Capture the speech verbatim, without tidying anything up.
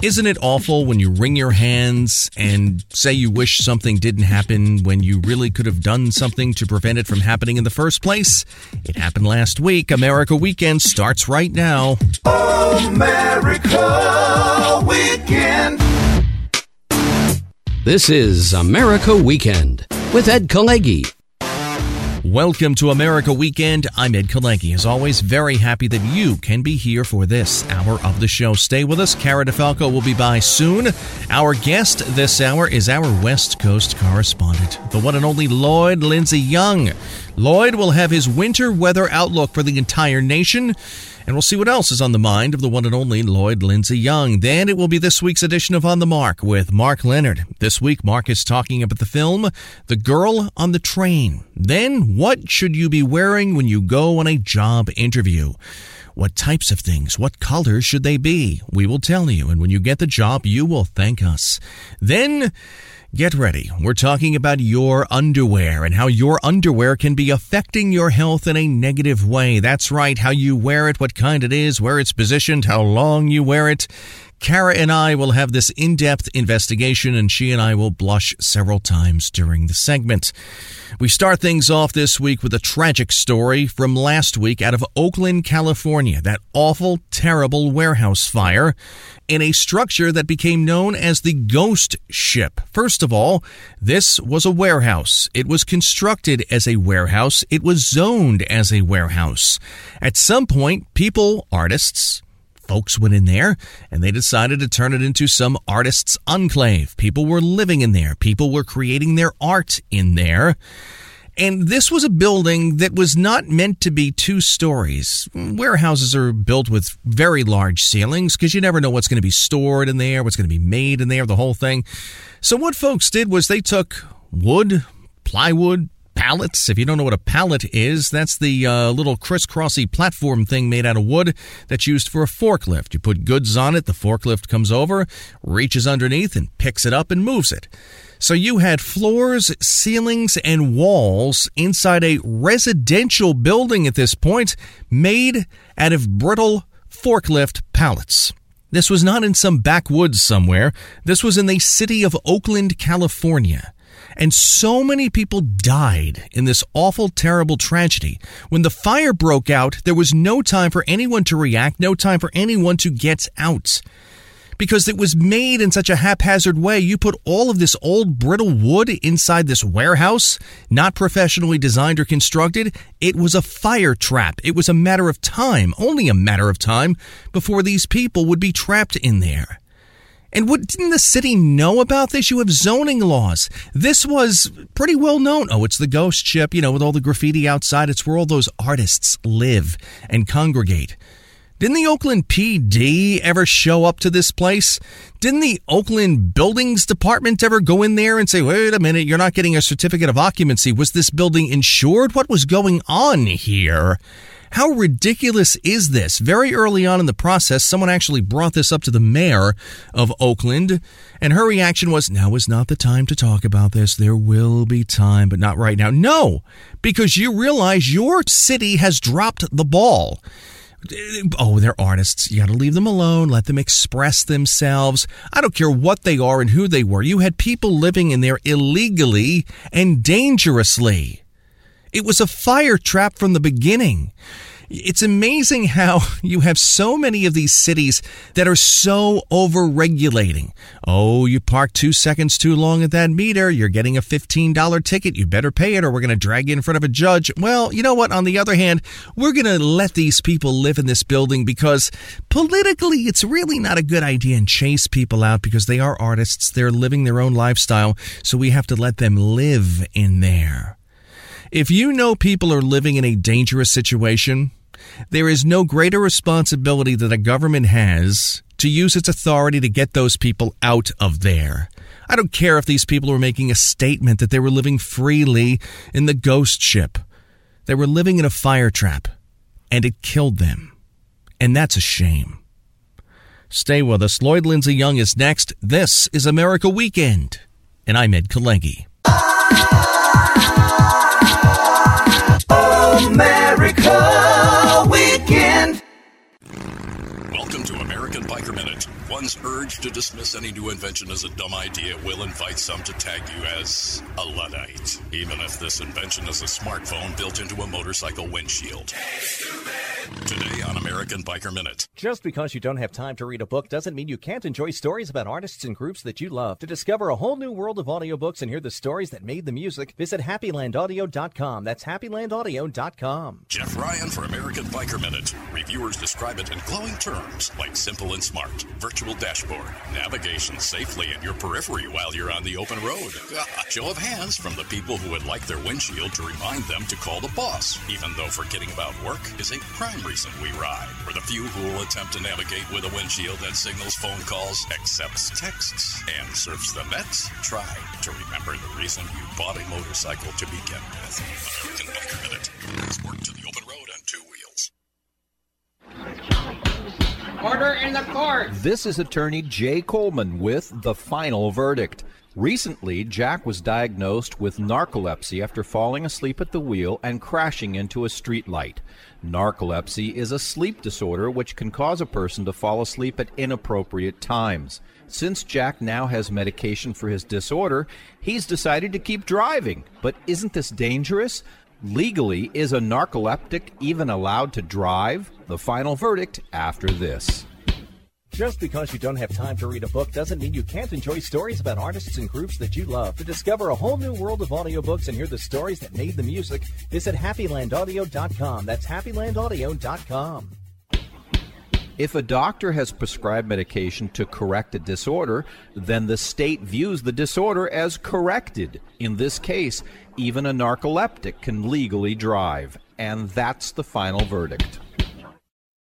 Isn't it awful when you wring your hands and say you wish something didn't happen when you really could have done something to prevent it from happening in the first place? It happened last week. America Weekend starts right now. America Weekend. This is America Weekend with Ed Kalegi. Welcome to America Weekend. I'm Ed Kalegi. As always, very happy that you can be here for this hour of the show. Stay with us. Cara DeFalco will be by soon. Our guest this hour is our West Coast correspondent, the one and only Lloyd Lindsay Young. Lloyd will have his winter weather outlook for the entire nation, and we'll see what else is on the mind of the one and only Lloyd Lindsay Young. Then it will be this week's edition of On the Mark with Mark Leonard. This week, Mark is talking about the film The Girl on the Train. Then, what should you be wearing when you go on a job interview? What types of things? What colors should they be? We will tell you, and when you get the job, you will thank us. Then, get ready. We're talking about your underwear and how your underwear can be affecting your health in a negative way. That's right, how you wear it, what kind it is, where it's positioned, how long you wear it. Cara and I will have this in-depth investigation, and she and I will blush several times during the segment. We start things off this week with a tragic story from last week out of Oakland, California. That awful, terrible warehouse fire in a structure that became known as the Ghost Ship. First of all, this was a warehouse. It was constructed as a warehouse. It was zoned as a warehouse. At some point, people, artists, folks went in there and they decided to turn it into some artist's enclave. People were living in there. People were creating their art in there. And this was a building that was not meant to be two stories. Warehouses are built with very large ceilings because you never know what's going to be stored in there, what's going to be made in there, the whole thing. So what folks did was they took wood, plywood, pallets. If you don't know what a pallet is, that's the uh, little crisscrossy platform thing made out of wood that's used for a forklift. You put goods on it, the forklift comes over, reaches underneath, and picks it up and moves it. So you had floors, ceilings, and walls inside a residential building at this point made out of brittle forklift pallets. This was not in some backwoods somewhere. This was in the city of Oakland, California. And so many people died in this awful, terrible tragedy. When the fire broke out, there was no time for anyone to react, no time for anyone to get out. Because it was made in such a haphazard way. You put all of this old brittle wood inside this warehouse, not professionally designed or constructed. It was a fire trap. It was a matter of time, only a matter of time, before these people would be trapped in there. And what, didn't the city know about this? You have zoning laws. This was pretty well known. Oh, it's the Ghost Ship, you know, with all the graffiti outside. It's where all those artists live and congregate. Didn't the Oakland P D ever show up to this place? Didn't the Oakland Buildings Department ever go in there and say, wait a minute, you're not getting a certificate of occupancy. Was this building insured? What was going on here? How ridiculous is this? Very early on in the process, someone actually brought this up to the mayor of Oakland, and her reaction was, now is not the time to talk about this. There will be time, but not right now. No, because you realize your city has dropped the ball. Oh, they're artists. You got to leave them alone. Let them express themselves. I don't care what they are and who they were. You had people living in there illegally and dangerously. It was a fire trap from the beginning. It's amazing how you have so many of these cities that are so over-regulating. Oh, you parked two seconds too long at that meter. You're getting a fifteen dollars ticket. You better pay it or we're going to drag you in front of a judge. Well, you know what? On the other hand, we're going to let these people live in this building because politically it's really not a good idea and chase people out because they are artists. They're living their own lifestyle, so we have to let them live in there. If you know people are living in a dangerous situation, there is no greater responsibility that a government has to use its authority to get those people out of there. I don't care if these people were making a statement that they were living freely in the Ghost Ship. They were living in a fire trap, and it killed them. And that's a shame. Stay with us. Lloyd Lindsay Young is next. This is America Weekend, and I'm Ed Kalegi. America Weekend. Welcome to America American Biker Minute. One's urge to dismiss any new invention as a dumb idea will invite some to tag you as a Luddite, even if this invention is a smartphone built into a motorcycle windshield. Today on American Biker Minute. Just because you don't have time to read a book doesn't mean you can't enjoy stories about artists and groups that you love. To discover a whole new world of audiobooks and hear the stories that made the music, visit happy land audio dot com. That's happy land audio dot com. Jeff Ryan for American Biker Minute. Reviewers describe it in glowing terms like simple and smart, virtual dashboard, navigation safely in your periphery while you're on the open road. Show of hands from the people who would like their windshield to remind them to call the boss, even though forgetting about work is a prime reason we ride. For the few who will attempt to navigate with a windshield that signals phone calls, accepts texts, and surfs the net, try to remember the reason you bought a motorcycle to begin with. American Biker Minute. Let's work to the open road on two wheels. Order in the court. This is attorney Jay Coleman with The Final Verdict. Recently, Jack was diagnosed with narcolepsy after falling asleep at the wheel and crashing into a streetlight. Narcolepsy is a sleep disorder which can cause a person to fall asleep at inappropriate times. Since Jack now has medication for his disorder, he's decided to keep driving. But isn't this dangerous? Legally, is a narcoleptic even allowed to drive? The final verdict after this. Just because you don't have time to read a book doesn't mean you can't enjoy stories about artists and groups that you love. To discover a whole new world of audiobooks and hear the stories that made the music, visit happy land audio dot com. That's happy land audio dot com. If a doctor has prescribed medication to correct a disorder, then the state views the disorder as corrected. In this case, even a narcoleptic can legally drive. And that's the final verdict.